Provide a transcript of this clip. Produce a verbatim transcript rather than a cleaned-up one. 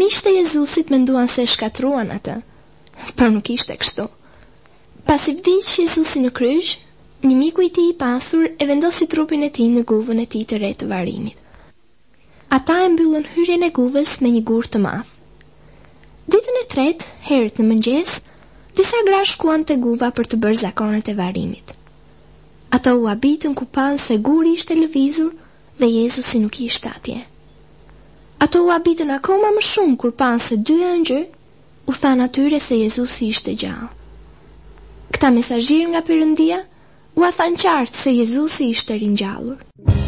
Miqtë e Jezusit menduan se shkatruan atë, por nuk ishte kështu. Pasi vdiq Jezusi në kryq, një miku i tij i pasur e vendosi trupin e tij në guvën e tij të re të varrimit. Ata e mbyllën hyrjen e guvës me një gur të madh. Ditën e tretë, herët në mëngjes, disa gra shkuan te guva për të bërë zakonet e varrimit. Ata u habitën ku panë se guri ishte lëvizur dhe Jezusi nuk ishte atje. Ato u habitën akoma më shumë kur panë se dy ëngjëj u thanë atyre se Jezusi ishte gjallë. Këta mesazhirë nga Perëndia u thanë qartë se Jezusi ishte ringjallur.